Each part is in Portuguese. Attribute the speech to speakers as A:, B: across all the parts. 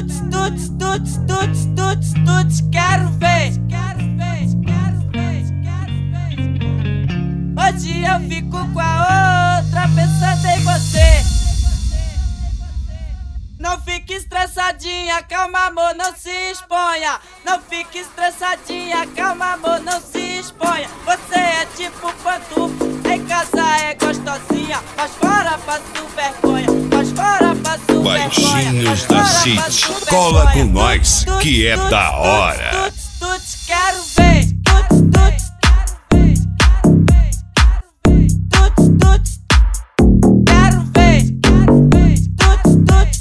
A: tuts, tuts, tuts, tuts, tuts, tuts, quero ver. Hoje eu fico com a outra pensando em você. Não fique estressadinha, calma amor, não se exponha. Não fique estressadinha, calma amor, não se exponha. Você é tipo pantufa, em casa é gostosinha, mas fora passo vergonha, mas fora passo vergonha.
B: Baixinhos da City, cola com nós, que é da hora.
A: Tuts, tuts, quero ver. Tuts, tuts, tuts, tuts, quero ver. Tuts, tuts,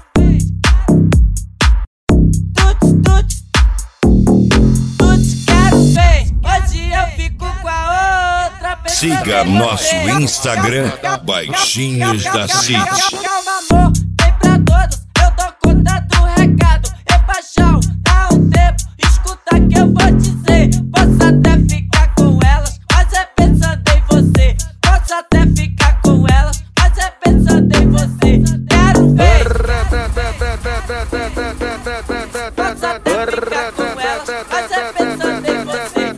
A: tuts, tuts, tuts, quero ver. Hoje eu fico com a outra pessoa.
B: Siga nosso Instagram, Baixinhos da City.
A: Calma amor, vem pra todos, eu dou conta do recado. E paixão, dá um tempo, escuta que eu vou dizer. Posso até ficar com elas, mas é pensando em você. Posso até ficar com elas, mas é pensando em você. Quero ver. Posso até ficar com elas, mas é pensando em você.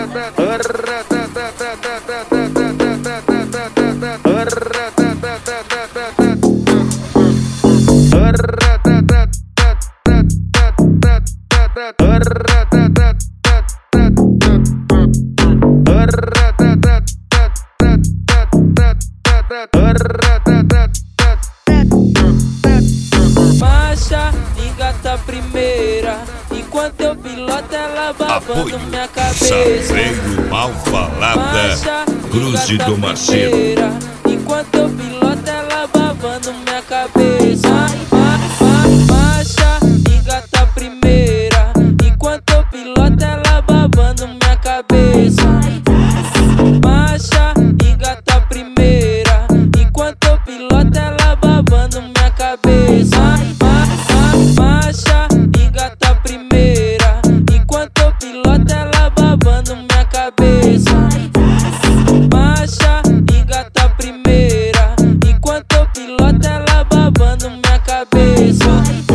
A: Marcha, engata a primeira, enquanto eu piloto ela babando minha cabeça.
B: Saveiro mal falada,
A: Marcha,
B: Cruz de
A: engata a
B: Domaceiro.
A: primeira, enquanto eu piloto ela babando minha cabeça. Marcha, engata a primeira, enquanto eu piloto ela babando minha cabeça. Marcha, engata a primeira, enquanto eu piloto ela babando minha cabeça. Marcha, engata a primeira, enquanto eu piloto ela babando minha cabeça. Marcha, engata a primeira, enquanto eu piloto ela babando minha cabeça.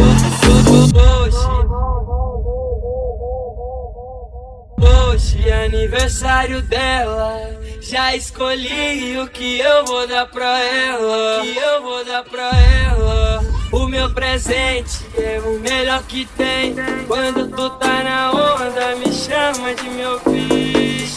A: Hoje é aniversário dela, já escolhi o que eu vou dar pra ela. O meu presente é o melhor que tem. Quando tu tá na onda, me chama de meu filho,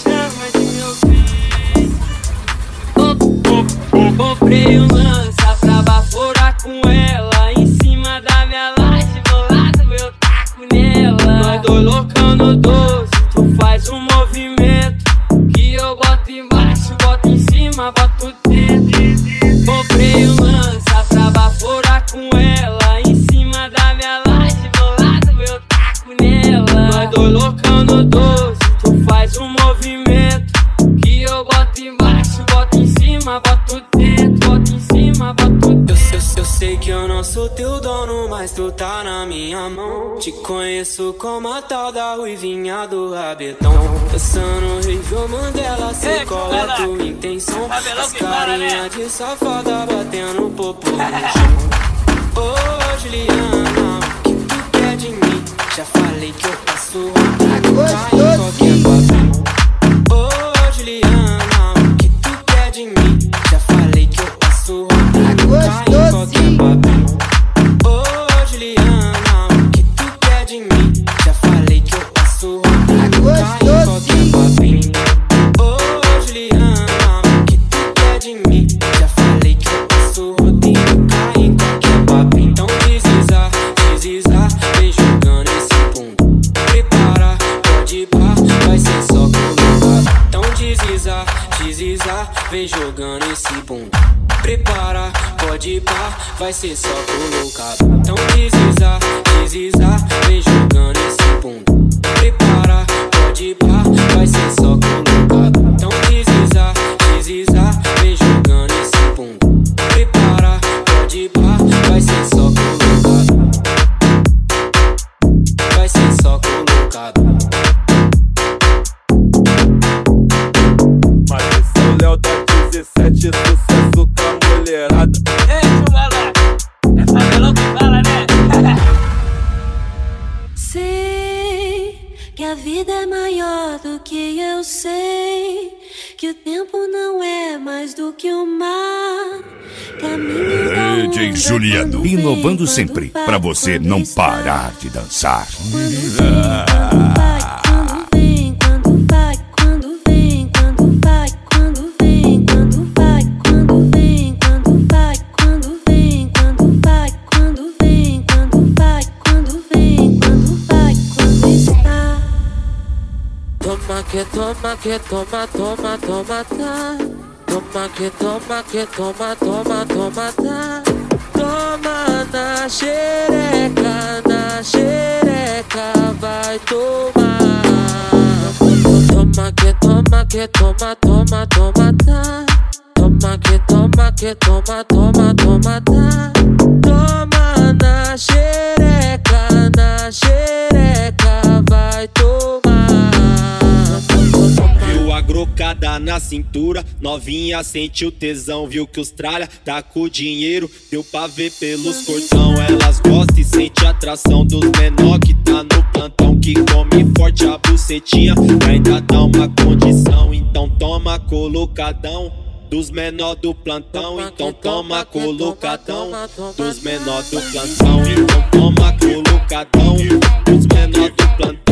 A: Comprei um lança pra baforar com ela. Em cima da minha laje, bolado eu taco nela. Nós dois loucão no 12, tu faz um movimento que eu boto embaixo, boto em cima, boto dentro. Comprei um lança pra baforar com ela. Em cima da minha laje, bolado eu taco nela. Nós dois loucão no 12, tu faz um movimento que eu boto embaixo, boto em cima, boto dentro, boto em cima, boto dentro. Eu sei que eu não sou teu dono, mas tu tá na minha mão. Te conheço como a tal da ruivinha do rabetão. Pensando horrível, Mandela, sei qual é tua intenção. As carinha de safada batendo popô no chão. Ô Juliana, o que tu quer de mim? Já falei que eu passo cai em qualquer papel. Ô Juliana, o que tu quer de mim? Já falei que eu passo cai em qualquer papel. Ô Juliana, o que tu quer de mim? Já falei que eu passo cai em qualquer papel. Ô Juliana, o que tu quer de mim? Já falei que eu passo cai em qualquer papel. Então deslizar, vem jogando esse bumbum. Prepara, pode pá, vai ser só colocado. Então deslizar, vem jogando esse bumbum. Prepara, pode pá, vai ser só colocado. Então deslizar, vem jogando esse bumbum. Prepara, pode pá, vai ser só colocado. Então deslizar, vem jogando esse bumbum. Prepara, pode pá, vai ser só colocado. Vai ser só colocado.
C: Mas esse é o Léo da 17, sucesso com a mulherada.
D: Ei, Chumala, é favelão que fala, né? eu sei que o tempo não é mais do que o mar. Caminho da onda
B: DJ Juliano,
D: quando vem,
B: inovando
D: quando
B: sempre,
D: vai,
B: pra você
D: quando
B: não
D: está.
B: parar de dançar.
D: Quando vem, quando vai, quando vem, quando vai, quando vem, quando vai, quando vem, quando vai, quando vem, quando vai, quando vem, quando vai, quando vem, quando vai, quando está.
A: Toma que toma que toma, toma, toma, tá. Toma que toma que toma, toma, toma, tá. Toma na xereca, vai tomar. Toma que toma que toma, toma, toma, tá. Toma que toma que toma, toma, toma, tá. Toma na xereca, vai tomar.
E: Viu a grocada na cintura, novinha sente o tesão. Viu que os tralha tá com dinheiro, deu pra ver pelos cordão. Elas gostam e sente atração dos menor que tá no plantão, que come forte a bucetinha e ainda dá uma condição. Então toma colocadão dos menor do plantão. Então toma colocadão dos menor do plantão. Então toma colocadão dos menor do plantão.